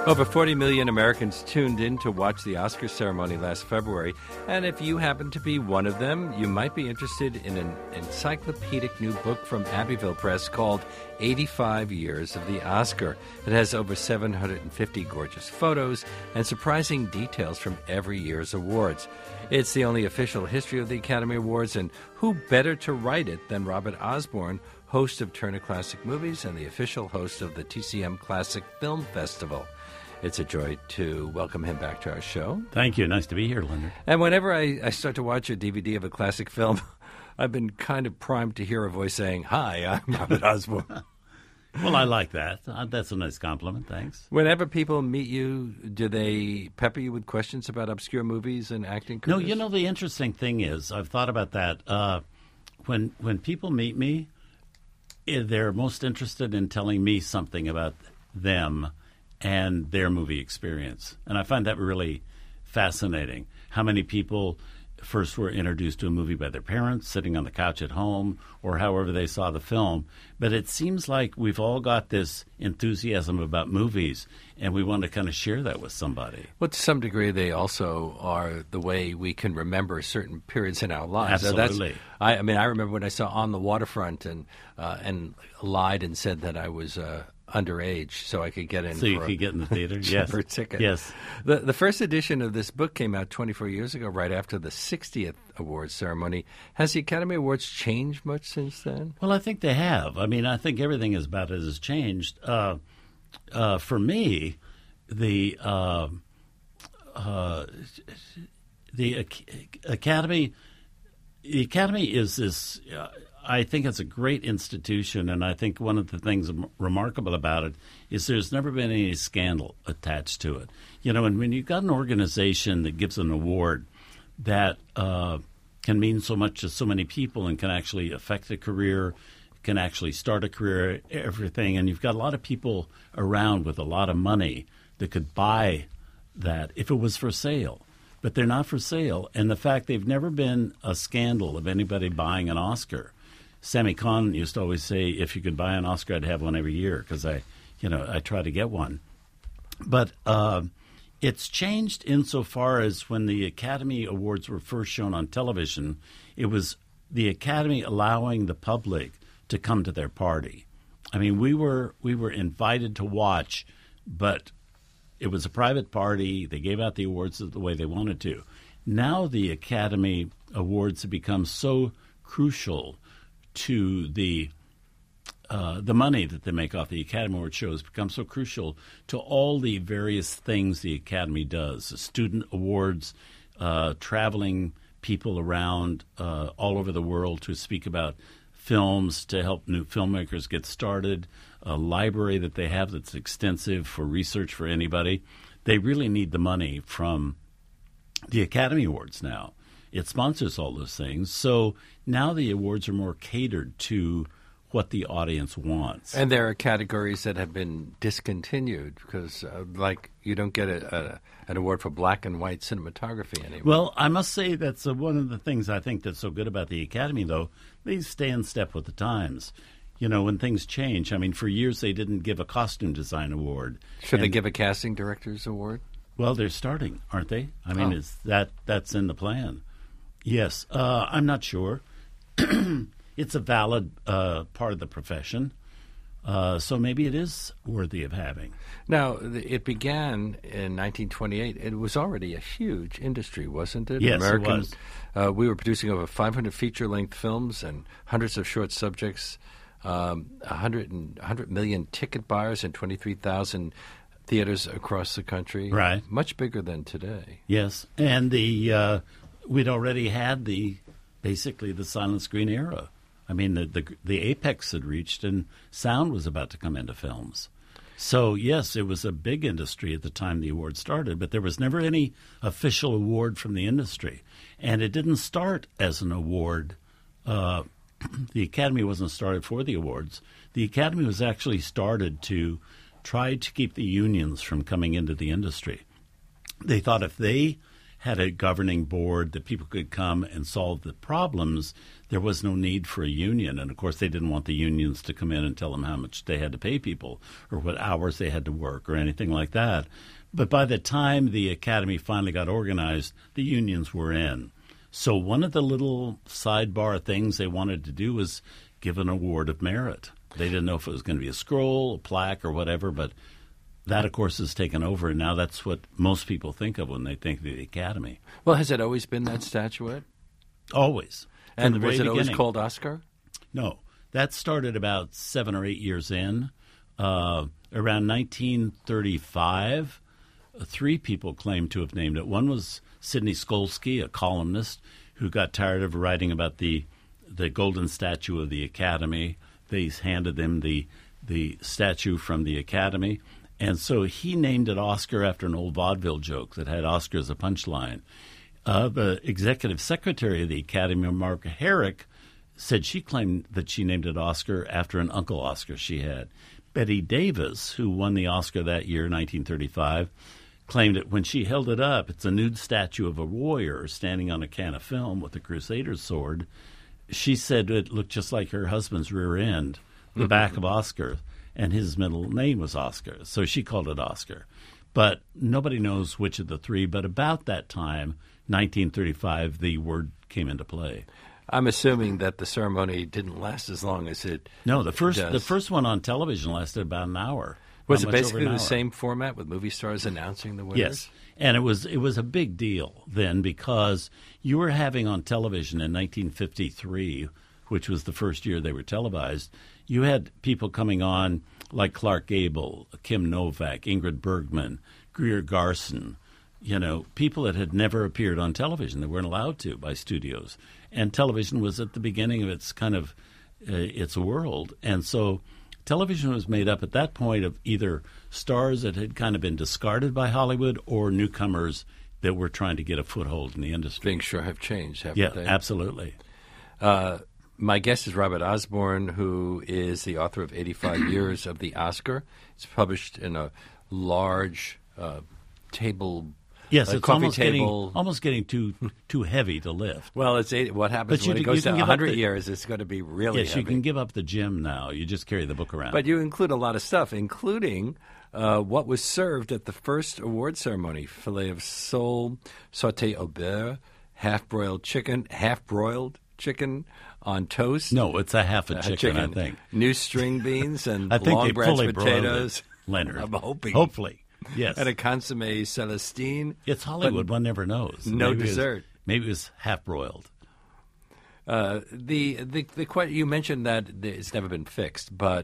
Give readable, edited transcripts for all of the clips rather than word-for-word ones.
Over 40 million Americans tuned in to watch the Oscar ceremony last February, and if you happen to be one of them, you might be interested in an encyclopedic new book from Abbeville Press called 85 Years of the Oscar. It has over 750 gorgeous photos and surprising details from every year's awards. It's the only official history of the Academy Awards, and who better to write it than Robert Osborne, host of Turner Classic Movies and the official host of the TCM Classic Film Festival. It's a joy to welcome him back to our show. Thank you. Nice to be here, Leonard. And whenever I start to watch a DVD of a classic film, I've been kind of primed to hear a voice saying, "Hi, I'm Robert Osborne." Well, I like that. That's a nice compliment. Thanks. Whenever people meet you, do they pepper you with questions about obscure movies and acting careers? No, you know, the interesting thing is, I've thought about that. When people meet me, they're most interested in telling me something about them and their movie experience. And I find that really fascinating. How many people first were introduced to a movie by their parents, sitting on the couch at home, or however they saw the film. But it seems like we've all got this enthusiasm about movies, and we want to kind of share that with somebody. Well, to some degree, they also are the way we can remember certain periods in our lives. Absolutely. I remember when I saw On the Waterfront and lied and said that I was underage, so I could get in. So you could get in the theater? Yes. For a ticket. Yes. The first edition of this book came out 24 years ago, right after the 60th awards ceremony. Has the Academy Awards changed much since then? Well, I think they have. I mean, I think everything is about as has changed. For me, the Academy is this. I think it's a great institution, and I think one of the things remarkable about it is there's never been any scandal attached to it. You know, and when you've got an organization that gives an award that can mean so much to so many people and can actually affect a career, can actually start a career, everything, and you've got a lot of people around with a lot of money that could buy that if it was for sale. But they're not for sale, and the fact they've never been a scandal of anybody buying an Oscar. Sammy Kahn used to always say, if you could buy an Oscar, I'd have one every year because I try to get one. But it's changed insofar as when the Academy Awards were first shown on television, it was the Academy allowing the public to come to their party. I mean, we were invited to watch, but it was a private party. They gave out the awards the way they wanted to. Now the Academy Awards have become so crucial to the money that they make off the Academy Award shows, become so crucial to all the various things the Academy does. The student awards, traveling people around all over the world to speak about films, to help new filmmakers get started, a library that they have that's extensive for research for anybody. They really need the money from the Academy Awards now. It sponsors all those things. So now the awards are more catered to what the audience wants. And there are categories that have been discontinued because, like, you don't get an award for black and white cinematography anymore. Well, I must say that's one of the things I think that's so good about the Academy, though. They stay in step with the times. You know, when things change. I mean, for years they didn't give a costume design award. Should they give a casting director's award? Well, they're starting, aren't they? I mean, that's in the plan. Yes, I'm not sure. It's a valid part of the profession, so maybe it is worthy of having. Now, it began in 1928. It was already a huge industry, wasn't it? Yes, it was. We were producing over 500 feature-length films and hundreds of short subjects, 100 million ticket buyers and 23,000 theaters across the country. Right. Much bigger than today. Yes, and we'd already had basically the silent screen era. I mean, the apex had reached, and sound was about to come into films. So, yes, it was a big industry at the time the award started, but there was never any official award from the industry. And it didn't start as an award. The Academy wasn't started for the awards. The Academy was actually started to try to keep the unions from coming into the industry. They thought if they had a governing board that people could come and solve the problems, there was no need for a union. And, of course, they didn't want the unions to come in and tell them how much they had to pay people or what hours they had to work or anything like that. But by the time the Academy finally got organized, the unions were in. So one of the little sidebar things they wanted to do was give an award of merit. They didn't know if it was going to be a scroll, a plaque, or whatever, but that, of course, has taken over, and now that's what most people think of when they think of the Academy. Well, has it always been that statuette? Always. And was it always called Oscar? No. That started about 7 or 8 years in. Around 1935, 3 people claimed to have named it. One was Sidney Skolsky, a columnist, who got tired of writing about the golden statue of the Academy. They handed them the statue from the Academy. And so he named it Oscar after an old vaudeville joke that had Oscar as a punchline. The executive secretary of the Academy, Margaret Herrick, said she claimed that she named it Oscar after an Uncle Oscar she had. Betty Davis, who won the Oscar that year, 1935, claimed it when she held it up. It's a nude statue of a warrior standing on a can of film with a crusader's sword. She said it looked just like her husband's rear end, the back of Oscar, and his middle name was Oscar. So she called it Oscar. But nobody knows which of the 3. But about that time, 1935, the word came into play. I'm assuming that the ceremony didn't last as long as it No, the first does. one on television lasted about an hour. Was Not it much basically over an the hour. same format with movie stars announcing the winners? Yes, and it was a big deal then because you were having on television in 1953, which was the first year they were televised, you had people coming on like Clark Gable, Kim Novak, Ingrid Bergman, Greer Garson, people that had never appeared on television. They weren't allowed to by studios. And television was at the beginning of its kind of its world. And so television was made up at that point of either stars that had kind of been discarded by Hollywood or newcomers that were trying to get a foothold in the industry. Things sure have changed, haven't Yeah, they? absolutely. My guest is Robert Osborne, who is the author of 85 Years of the Oscar. It's published in a large table. Yes, it's coffee table. almost getting too heavy to lift. Well, it's what happens But when you it can goes to give up 100 the- years. It's going to be really Yes, heavy. you can give up the gym now. You just carry the book around. But you include a lot of stuff, including what was served at the first award ceremony: filet of sole, sauté au beurre, half-broiled chicken on toast. No, it's a half a chicken, I think. New string beans and I think long they branched fully broiled potatoes. it, Leonard. I'm hoping. Hopefully, yes. And a consommé Celestine. It's Hollywood. One never knows. No Maybe dessert. Maybe it was half-broiled. You mentioned that it's never been fixed, but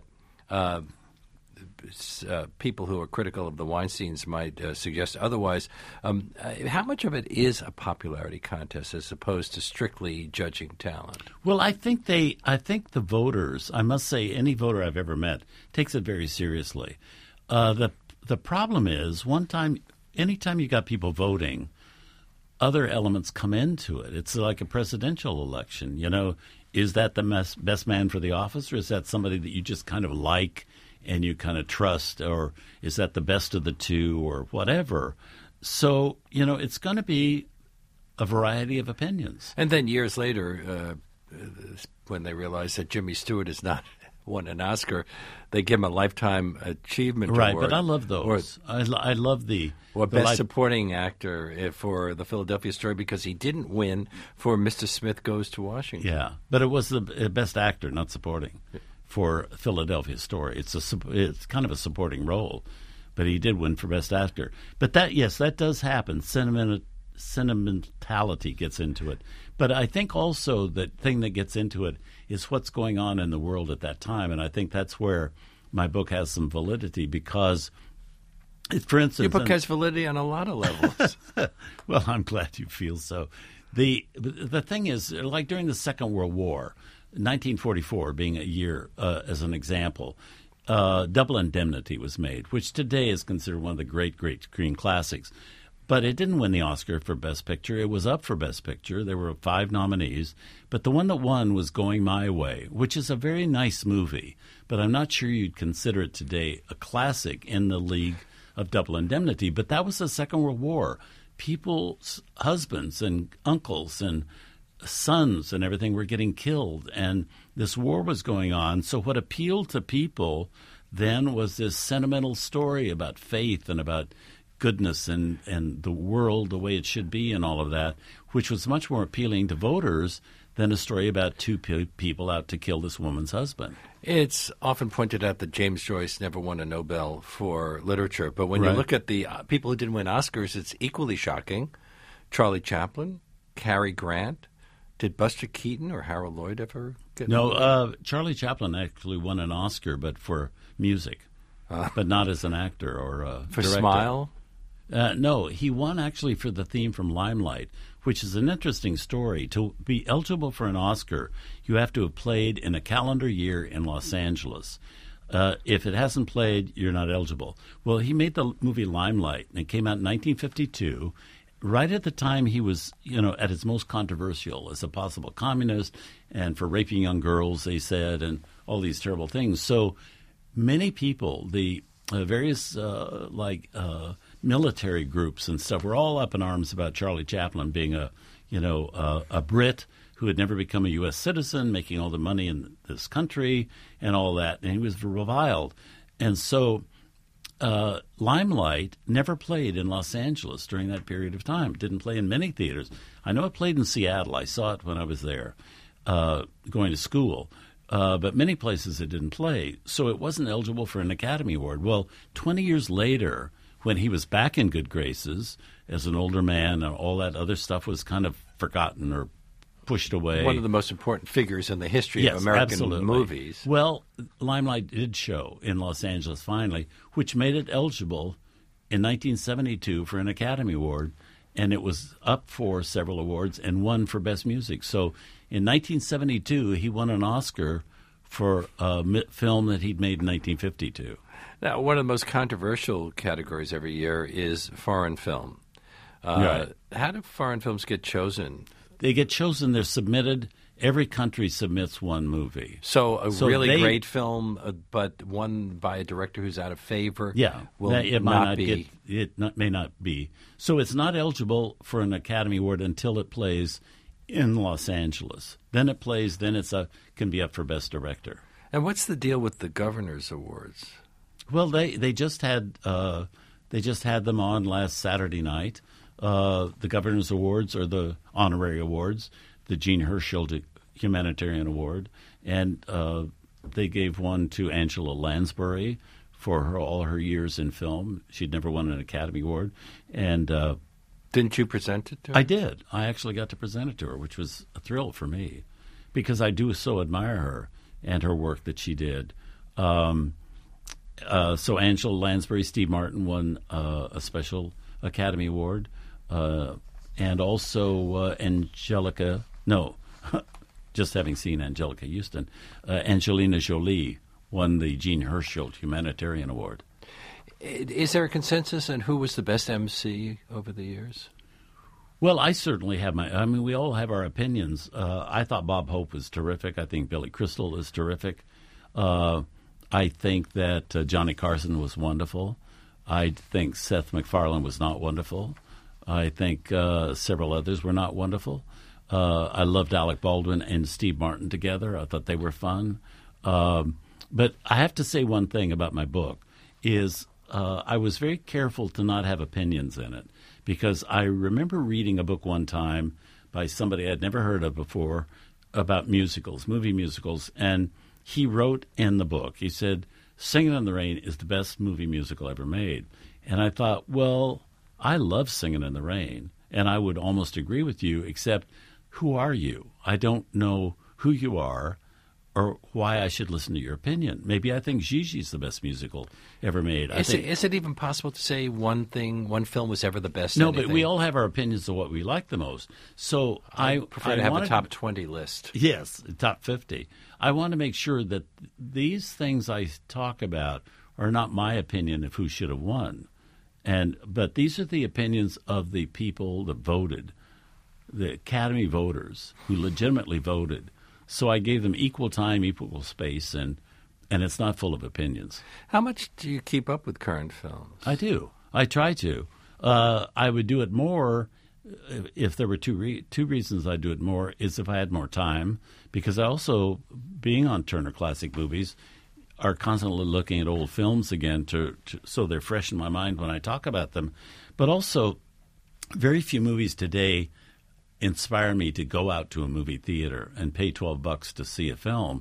people who are critical of the Weinsteins might suggest otherwise. How much of it is a popularity contest as opposed to strictly judging talent? Well, I think the voters, I must say, any voter I've ever met takes it very seriously. The problem is, anytime you got people voting, other elements come into it. It's like a presidential election. Is that the best man for the office, or is that somebody that you just kind of like and you kind of trust, or is that the best of the two, or whatever? So, it's going to be a variety of opinions. And then years later, when they realize that Jimmy Stewart has not won an Oscar, they give him a Lifetime Achievement Right, Award. but I love those. I love the Best Supporting Actor for the Philadelphia Story, because he didn't win for Mr. Smith Goes to Washington. Yeah, but it was the best actor, not supporting, for Philadelphia Story. It's kind of a supporting role, but he did win for best actor. But that does happen. Sentimentality gets into it. But I think also the thing that gets into it is what's going on in the world at that time, and I think that's where my book has some validity because, for instance, Your book has validity on a lot of levels. Well, I'm glad you feel so. The thing is, like during the Second World War, 1944 being a year as an example, Double Indemnity was made, which today is considered one of the great screen classics. But it didn't win the Oscar for Best Picture. It was up for Best Picture. There were 5 nominees. But the one that won was Going My Way, which is a very nice movie. But I'm not sure you'd consider it today a classic in the league of Double Indemnity. But that was the Second World War. people's husbands and uncles and sons and everything were getting killed, and this war was going on. So what appealed to people then was this sentimental story about faith and about goodness and the world the way it should be and all of that, which was much more appealing to voters than a story about two people out to kill this woman's husband. It's often pointed out that James Joyce never won a Nobel for literature, but when you look at the people who didn't win Oscars, it's equally shocking. Charlie Chaplin, Cary Grant. Did Buster Keaton or Harold Lloyd ever get Charlie Chaplin actually won an Oscar, but for music, but not as an actor or for director. Smile? No, he won actually for the theme from Limelight, which is an interesting story. To be eligible for an Oscar, you have to have played in a calendar year in Los Angeles. If it hasn't played, you're not eligible. Well, he made the movie Limelight, and it came out in 1952, right at the time he was, at his most controversial as a possible communist and for raping young girls, they said, and all these terrible things. So many people, the various military groups and stuff were all up in arms about Charlie Chaplin being a Brit who had never become a U.S. citizen, making all the money in this country and all that, and he was reviled. And so Limelight never played in Los Angeles during that period of time. It didn't play in many theaters. I know it played in Seattle. I saw it when I was there going to school. But many places it didn't play. So it wasn't eligible for an Academy Award. Well, 20 years later, when he was back in good graces as an older man and all that other stuff was kind of forgotten or pushed away. One of the most important figures in the history of American movies. Well, Limelight did show in Los Angeles finally, which made it eligible in 1972 for an Academy Award, and it was up for several awards and won for Best Music. So in 1972, he won an Oscar for a film that he'd made in 1952. Now, one of the most controversial categories every year is foreign film. Right. How do foreign films get chosen? They get chosen. They're submitted. Every country submits one movie. So really great film, but one by a director who's out of favor. Yeah, will it not be. May not be. So it's not eligible for an Academy Award until it plays in Los Angeles. Then it plays. Then can be up for Best Director. And what's the deal with the Governor's Awards? Well, they just had them on last Saturday night. The Governor's Awards are the honorary awards, the Jean Herschel Humanitarian Award, and they gave one to Angela Lansbury for all her years in film. She'd never won an Academy Award. And didn't you present it to her? I did. I actually got to present it to her, which was a thrill for me because I do so admire her and her work that she did. So Angela Lansbury, Steve Martin won a special Academy Award. And also Angelica, no, just having seen Angelica Houston, Angelina Jolie won the Jean Herschel Humanitarian Award. Is there a consensus on who was the best MC over the years? Well, I certainly have we all have our opinions. I thought Bob Hope was terrific. I think Billy Crystal is terrific. I think that Johnny Carson was wonderful. I think Seth MacFarlane was not wonderful. I think several others were not wonderful. I loved Alec Baldwin and Steve Martin together. I thought they were fun. But I have to say one thing about my book is I was very careful to not have opinions in it because I remember reading a book one time by somebody I'd never heard of before about musicals, movie musicals, and he wrote in the book, he said, Singing in the Rain is the best movie musical ever made. And I thought, well, I love Singing in the Rain, and I would almost agree with you, except who are you? I don't know who you are or why I should listen to your opinion. Maybe I think Gigi's the best musical ever made. Is it even possible to say one film was ever the best? No, but we all have our opinions of what we like the most. So I prefer to have a top 20 list. Yes, top 50. I want to make sure that these things I talk about are not my opinion of who should have won. But these are the opinions of the people that voted, the Academy voters who legitimately voted. So I gave them equal time, equal space, and it's not full of opinions. How much do you keep up with current films? I do. I try to. I would do it more if there were two reasons I'd do it more is if I had more time, because I also, being on Turner Classic Movies, are constantly looking at old films again so they're fresh in my mind when I talk about them. But also, very few movies today inspire me to go out to a movie theater and pay $12 to see a film.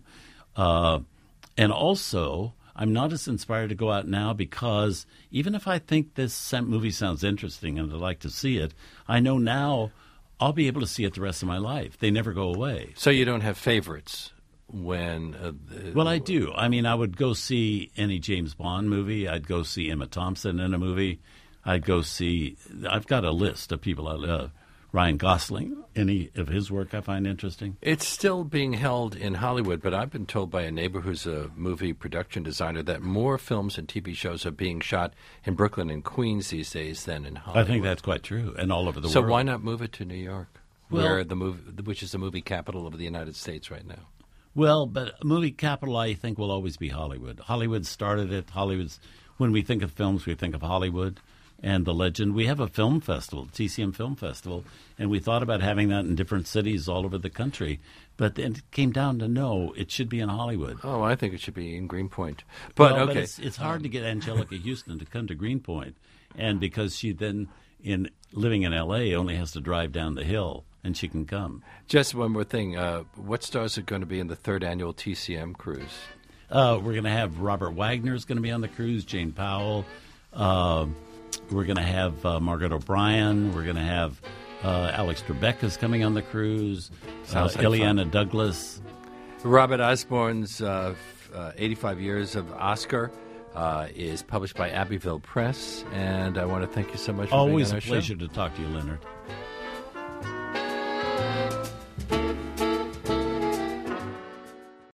And also, I'm not as inspired to go out now because even if I think this movie sounds interesting and I'd like to see it, I know now I'll be able to see it the rest of my life. They never go away. So you don't have favorites when... Well, I do. I mean, I would go see any James Bond movie. I'd go see Emma Thompson in a movie. I'd go see... I've got a list of people I love. Ryan Gosling, any of his work I find interesting. It's still being held in Hollywood, but I've been told by a neighbor who's a movie production designer that more films and TV shows are being shot in Brooklyn and Queens these days than in Hollywood. I think that's quite true, and all over the world. So why not move it to New York, which is the movie capital of the United States right now? Well, but movie capital, I think, will always be Hollywood. Hollywood started it. When we think of films, we think of Hollywood. And the legend. We have a film festival, TCM Film Festival, and we thought about having that in different cities all over the country. But then it came down to no, it should be in Hollywood. Oh, I think it should be in Greenpoint. But okay, but it's hard to get Angelica Houston to come to Greenpoint, and because she then, living in L.A., only has to drive down the hill, and she can come. Just one more thing. What stars are going to be in the third annual TCM cruise? We're going to have Robert Wagner's going to be on the cruise, Jane Powell. We're going to have Margaret O'Brien. We're going to have Alex Trebek is coming on the cruise. Sounds like Ileana fun. Douglas. Robert Osborne's 85 Years of Oscar is published by Abbeville Press. And I want to thank you so much for Always being on our a pleasure show. to talk to you, Leonard.